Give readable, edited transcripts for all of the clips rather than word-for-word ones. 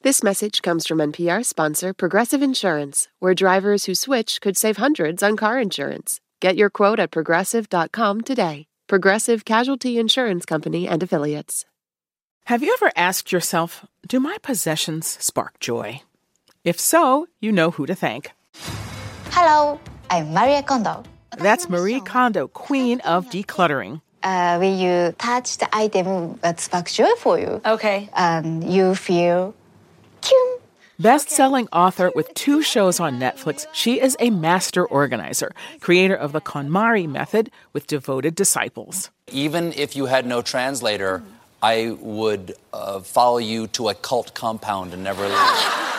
This message comes from NPR sponsor Progressive Insurance, where drivers who switch could save hundreds on car insurance. Get your quote at progressive.com today. Progressive Casualty Insurance Company and Affiliates. Have you ever asked yourself, do my possessions spark joy? If so, you know who to thank. Hello, I'm Marie Kondo. That's Marie Kondo, queen of decluttering. When you touch the item that sparks joy for you, Okay. You feel kyun. Best-selling author with 2 shows on Netflix, she is a master organizer, creator of the KonMari method with devoted disciples. Even if you had no translator, I would follow you to a cult compound and never leave.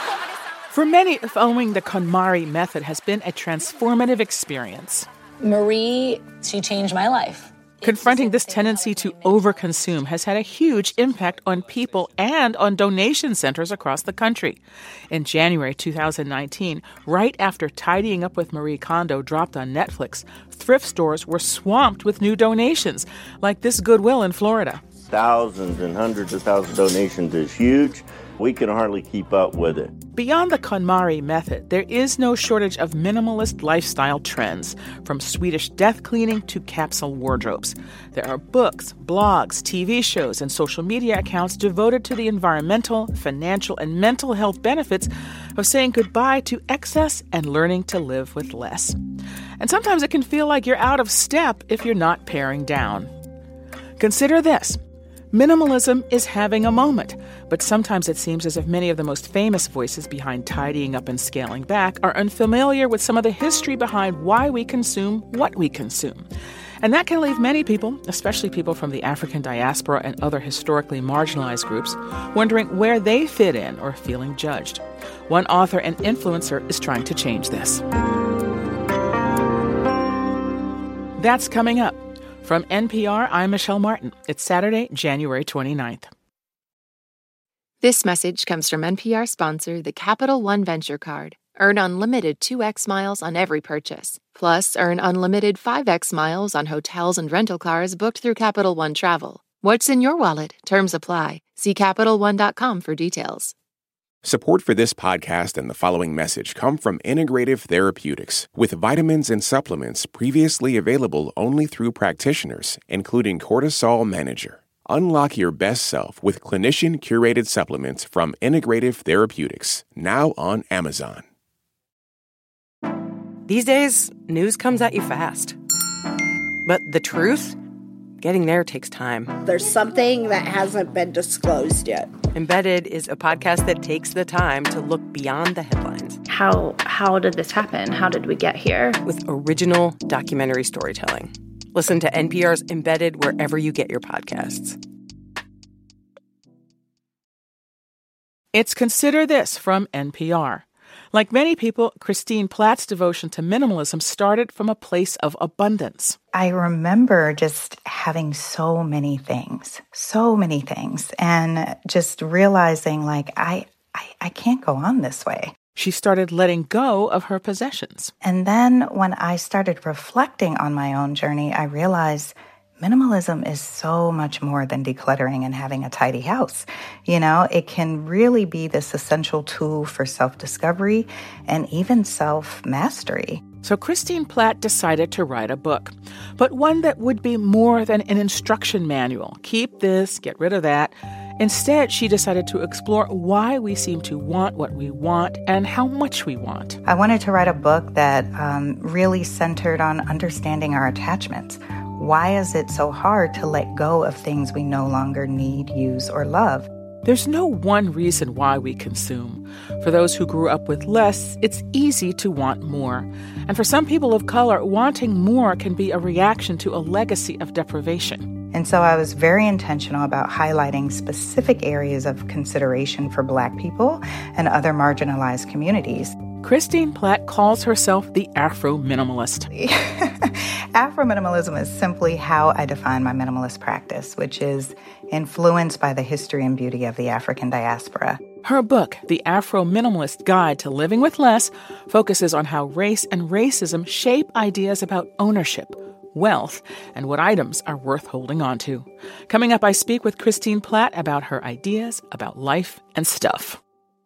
For many, following the KonMari method has been a transformative experience. Marie, she changed my life. Confronting this tendency to overconsume has had a huge impact on people and on donation centers across the country. In January 2019, right after Tidying Up with Marie Kondo dropped on Netflix, thrift stores were swamped with new donations, like this Goodwill in Florida. Thousands and hundreds of thousands of donations is huge. We can hardly keep up with it. Beyond the KonMari method, there is no shortage of minimalist lifestyle trends, from Swedish death cleaning to capsule wardrobes. There are books, blogs, TV shows, and social media accounts devoted to the environmental, financial, and mental health benefits of saying goodbye to excess and learning to live with less. And sometimes it can feel like you're out of step if you're not paring down. Consider this. Minimalism is having a moment, but sometimes it seems as if many of the most famous voices behind tidying up and scaling back are unfamiliar with some of the history behind why we consume what we consume. And that can leave many people, especially people from the African diaspora and other historically marginalized groups, wondering where they fit in or feeling judged. One author and influencer is trying to change this. That's coming up. From NPR, I'm Michelle Martin. It's Saturday, January 29th. This message comes from NPR sponsor, the Capital One Venture Card. Earn unlimited 2x miles on every purchase. Plus, earn unlimited 5x miles on hotels and rental cars booked through Capital One Travel. What's in your wallet? Terms apply. See CapitalOne.com for details. Support for this podcast and the following message come from Integrative Therapeutics, with vitamins and supplements previously available only through practitioners, including Cortisol Manager. Unlock your best self with clinician-curated supplements from Integrative Therapeutics, now on Amazon. These days, news comes at you fast. But the truth? Getting there takes time. There's something that hasn't been disclosed yet. Embedded is a podcast that takes the time to look beyond the headlines. How did this happen? How did we get here? With original documentary storytelling. Listen to NPR's Embedded wherever you get your podcasts. It's Consider This from NPR. Like many people, Christine Platt's devotion to minimalism started from a place of abundance. I remember just having so many things, and just realizing, like, I can't go on this way. She started letting go of her possessions. And then when I started reflecting on my own journey, I realized minimalism is so much more than decluttering and having a tidy house. You know, it can really be this essential tool for self-discovery and even self-mastery. So Christine Platt decided to write a book, but one that would be more than an instruction manual. Keep this, get rid of that. Instead, she decided to explore why we seem to want what we want and how much we want. I wanted to write a book that really centered on understanding our attachments. Why is it so hard to let go of things we no longer need, use, or love? There's no one reason why we consume. For those who grew up with less, it's easy to want more. And for some people of color, wanting more can be a reaction to a legacy of deprivation. And so I was very intentional about highlighting specific areas of consideration for Black people and other marginalized communities. Christine Platt calls herself the Afro-minimalist. Afro-minimalism is simply how I define my minimalist practice, which is influenced by the history and beauty of the African diaspora. Her book, The Afro-Minimalist Guide to Living with Less, focuses on how race and racism shape ideas about ownership, wealth, and what items are worth holding on to. Coming up, I speak with Christine Platt about her ideas about life and stuff.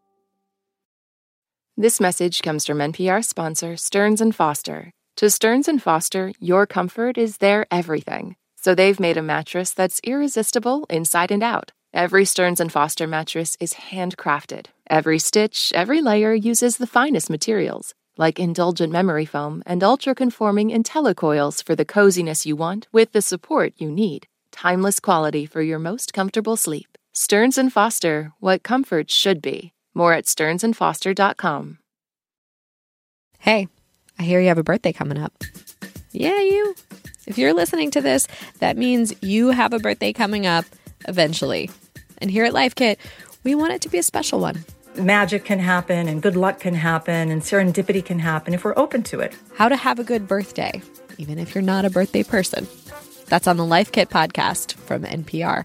This message comes from NPR sponsor Stearns & Foster. To Stearns & Foster, your comfort is their everything. So they've made a mattress that's irresistible inside and out. Every Stearns & Foster mattress is handcrafted. Every stitch, every layer uses the finest materials, like indulgent memory foam and ultra-conforming IntelliCoils for the coziness you want with the support you need. Timeless quality for your most comfortable sleep. Stearns & Foster, what comfort should be. More at stearnsandfoster.com. Hey, I hear you have a birthday coming up. Yeah, you. If you're listening to this, that means you have a birthday coming up eventually. And here at Life Kit, we want it to be a special one. Magic can happen and good luck can happen and serendipity can happen if we're open to it. How to have a good birthday, even if you're not a birthday person. That's on the Life Kit podcast from NPR.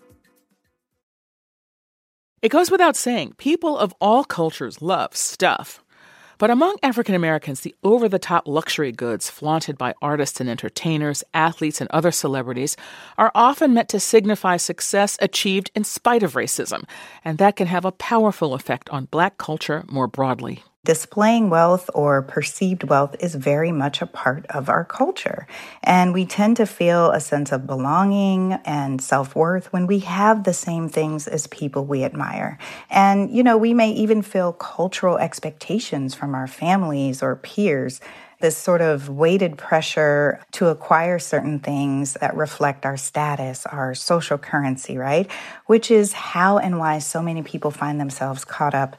It goes without saying, people of all cultures love stuff. But among African Americans, the over-the-top luxury goods flaunted by artists and entertainers, athletes, and other celebrities are often meant to signify success achieved in spite of racism, and that can have a powerful effect on Black culture more broadly. Displaying wealth or perceived wealth is very much a part of our culture. And we tend to feel a sense of belonging and self-worth when we have the same things as people we admire. And, we may even feel cultural expectations from our families or peers, this sort of weighted pressure to acquire certain things that reflect our status, our social currency, right? Which is how and why so many people find themselves caught up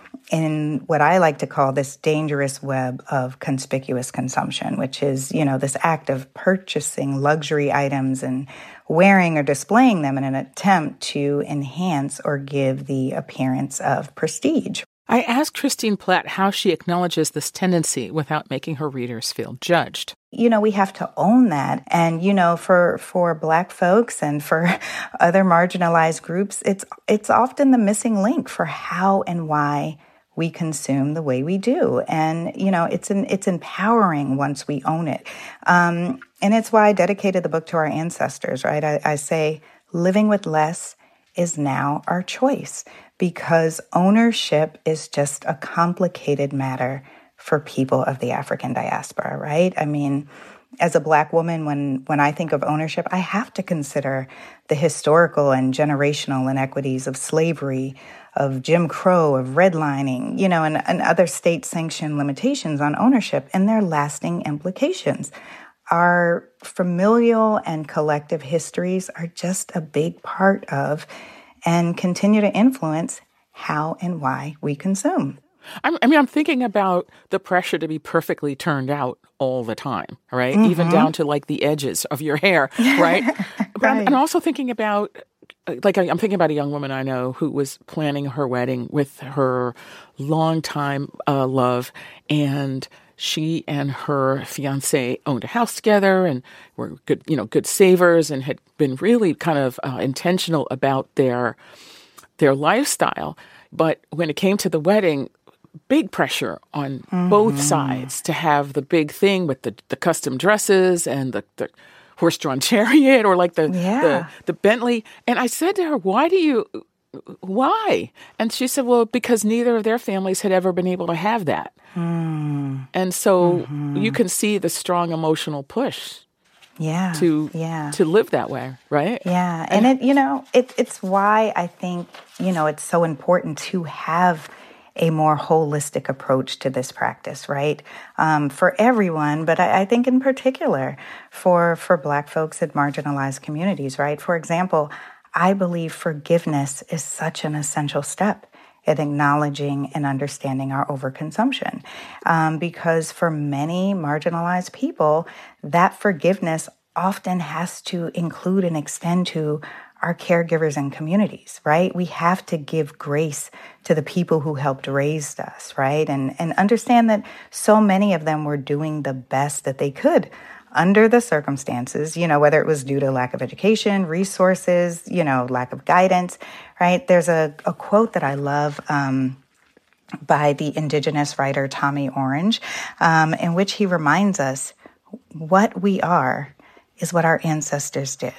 in what I like to call this dangerous web of conspicuous consumption, which is, this act of purchasing luxury items and wearing or displaying them in an attempt to enhance or give the appearance of prestige. I asked Christine Platt how she acknowledges this tendency without making her readers feel judged. We have to own that. And, for Black folks and for other marginalized groups, it's often the missing link for how and why we consume the way we do. And, it's empowering once we own it. And it's why I dedicated the book to our ancestors, right? I say living with less is now our choice because ownership is just a complicated matter for people of the African diaspora, right? I mean, as a Black woman, when I think of ownership, I have to consider the historical and generational inequities of slavery, of Jim Crow, of redlining, and other state-sanctioned limitations on ownership and their lasting implications. Our familial and collective histories are just a big part of and continue to influence how and why we consume. I'm thinking about the pressure to be perfectly turned out all the time, right? Mm-hmm. Even down to the edges of your hair, right? But right. I'm also thinking about, I'm thinking about a young woman I know who was planning her wedding with her longtime love, and she and her fiancé owned a house together and were good savers and had been really kind of intentional about their lifestyle. But when it came to the wedding, big pressure on both sides to have the big thing with the custom dresses and the horse-drawn chariot or the Bentley. And I said to her, why? And she said, well, because neither of their families had ever been able to have that. And so you can see the strong emotional push to live that way, right? Yeah. And it's why I think, it's so important to have a more holistic approach to this practice, right? For everyone, but I think in particular for Black folks in marginalized communities, right? For example, I believe forgiveness is such an essential step in acknowledging and understanding our overconsumption. Because for many marginalized people, that forgiveness often has to include and extend to our caregivers and communities, right? We have to give grace to the people who helped raise us, right? And understand that so many of them were doing the best that they could under the circumstances, whether it was due to lack of education, resources, lack of guidance, right? There's a quote that I love by the Indigenous writer Tommy Orange, in which he reminds us what we are is what our ancestors did.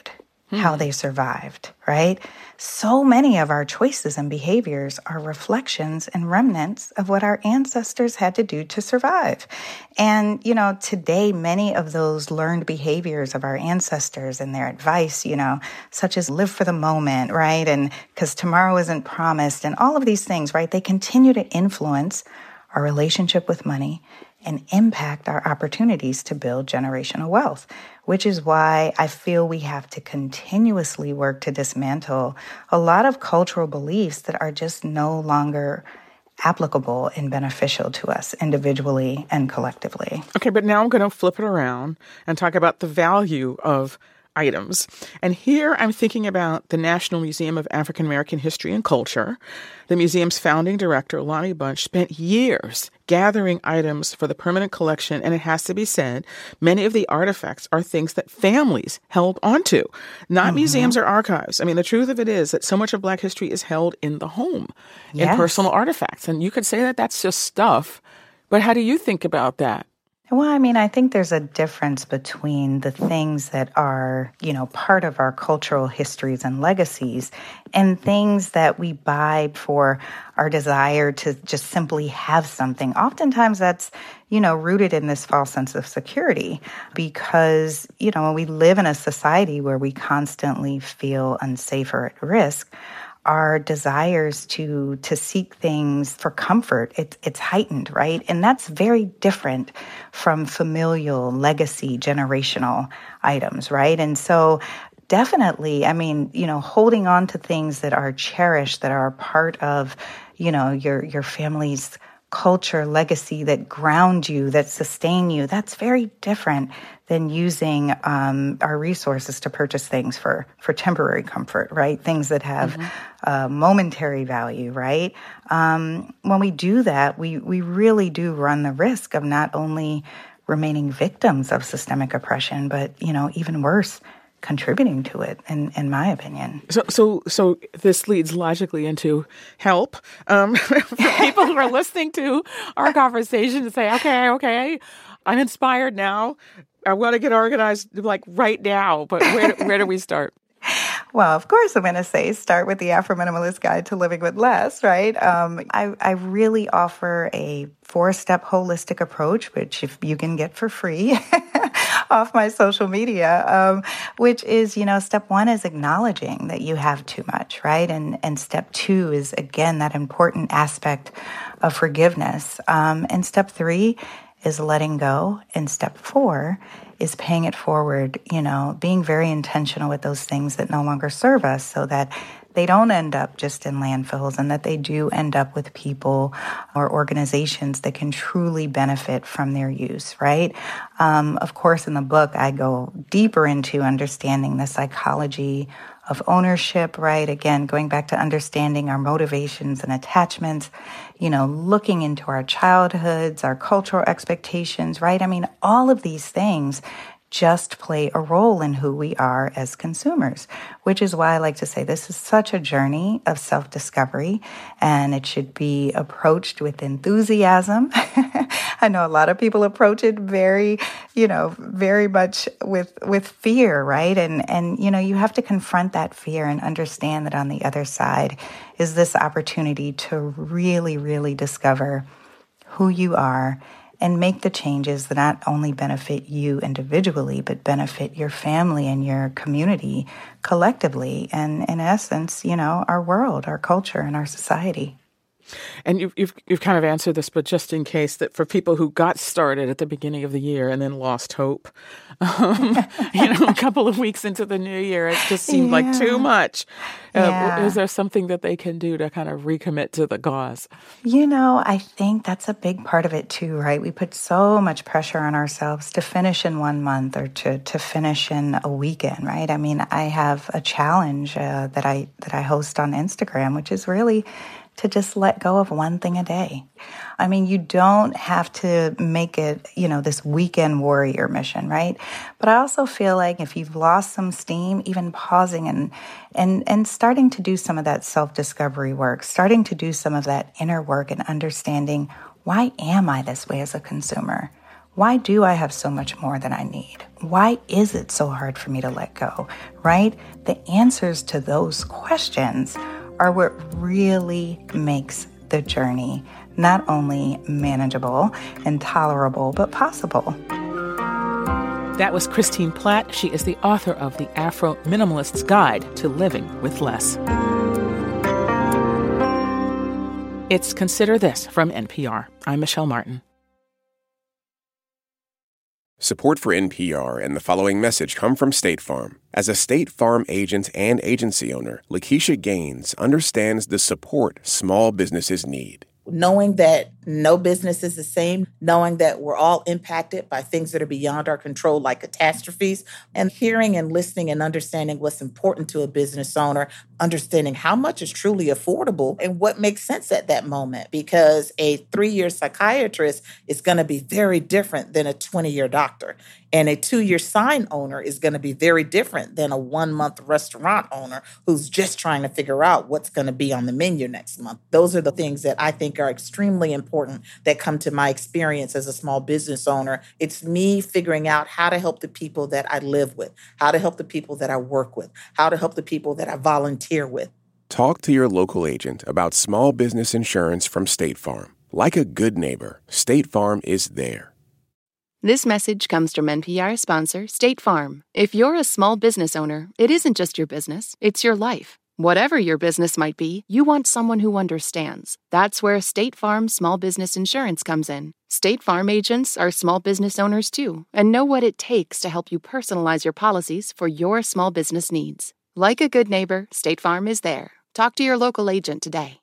how they survived, right? So many of our choices and behaviors are reflections and remnants of what our ancestors had to do to survive. And, today, many of those learned behaviors of our ancestors and their advice, such as live for the moment, right? And because tomorrow isn't promised and all of these things, right? They continue to influence our relationship with money and impact our opportunities to build generational wealth, which is why I feel we have to continuously work to dismantle a lot of cultural beliefs that are just no longer applicable and beneficial to us individually and collectively. Okay, but now I'm going to flip it around and talk about the value of items. And here I'm thinking about the National Museum of African American History and Culture. The museum's founding director, Lonnie Bunch, spent years gathering items for the permanent collection, and it has to be said, many of the artifacts are things that families held onto, not museums or archives. I mean, the truth of it is that so much of Black history is held in the home, in personal artifacts. And you could say that that's just stuff, but how do you think about that? Well, I think there's a difference between the things that are, part of our cultural histories and legacies and things that we buy for our desire to just simply have something. Oftentimes that's, rooted in this false sense of security because, when we live in a society where we constantly feel unsafe or at risk, our desires to seek things for comfort, it's heightened, right? And that's very different from familial, legacy, generational items, right? And so definitely, holding on to things that are cherished, that are part of, your family's culture, legacy, that ground you, that sustain you, that's very different than using our resources to purchase things for temporary comfort, right? Things that have momentary value, right? When we do that, we really do run the risk of not only remaining victims of systemic oppression, but, even worse, contributing to it, in my opinion. So this leads logically into help for people who are listening to our conversation to say, okay, I'm inspired now. I want to get organized like right now, but where do we start? Well, of course, I'm going to say start with the Afro-Minimalist Guide to Living with Less, right? I really offer a 4-step holistic approach, which if you can get for free off my social media, which is, step 1 is acknowledging that you have too much, right? And step 2 is, again, that important aspect of forgiveness. And step 3 is letting go. And step 4 is paying it forward, being very intentional with those things that no longer serve us so that they don't end up just in landfills and that they do end up with people or organizations that can truly benefit from their use, right? Of course, in the book, I go deeper into understanding the psychology of ownership, right? Again, going back to understanding our motivations and attachments, looking into our childhoods, our cultural expectations, right? All of these things just play a role in who we are as consumers, which is why I like to say this is such a journey of self-discovery, and it should be approached with enthusiasm. I know a lot of people approach it very much with fear, right? And you have to confront that fear and understand that on the other side is this opportunity to really, really discover who you are and make the changes that not only benefit you individually, but benefit your family and your community collectively, and in essence, our world, our culture, and our society. And you've kind of answered this, but just in case, that for people who got started at the beginning of the year and then lost hope, a couple of weeks into the new year, it just seemed like too much. Is there something that they can do to kind of recommit to the cause? I think that's a big part of it too, right? We put so much pressure on ourselves to finish in 1 month or to finish in a weekend, right? I have a challenge that I host on Instagram, which is really to just let go of one thing a day. You don't have to make it, this weekend warrior mission, right? But I also feel like if you've lost some steam, even pausing and starting to do some of that self-discovery work, starting to do some of that inner work and understanding, why am I this way as a consumer? Why do I have so much more than I need? Why is it so hard for me to let go, right? The answers to those questions are what really makes the journey not only manageable and tolerable, but possible. That was Christine Platt. She is the author of The Afro Minimalist's Guide to Living with Less. It's Consider This from NPR. I'm Michelle Martin. Support for NPR and the following message come from State Farm. As a State Farm agent and agency owner, Lakeisha Gaines understands the support small businesses need. Knowing that no business is the same, knowing that we're all impacted by things that are beyond our control, like catastrophes, and hearing and listening and understanding what's important to a business owner, understanding how much is truly affordable and what makes sense at that moment. Because a 3-year psychiatrist is going to be very different than a 20-year doctor. And a 2-year sign owner is going to be very different than a 1-month restaurant owner who's just trying to figure out what's going to be on the menu next month. Those are the things that I think are extremely important that come to my experience as a small business owner. It's me figuring out how to help the people that I live with, how to help the people that I work with, how to help the people that I volunteer with. Talk to your local agent about small business insurance from State Farm. Like a good neighbor, State Farm is there. This message comes from NPR sponsor State Farm. If you're a small business owner, it isn't just your business, it's your life. Whatever your business might be, you want someone who understands. That's where State Farm Small Business Insurance comes in. State Farm agents are small business owners too, and know what it takes to help you personalize your policies for your small business needs. Like a good neighbor, State Farm is there. Talk to your local agent today.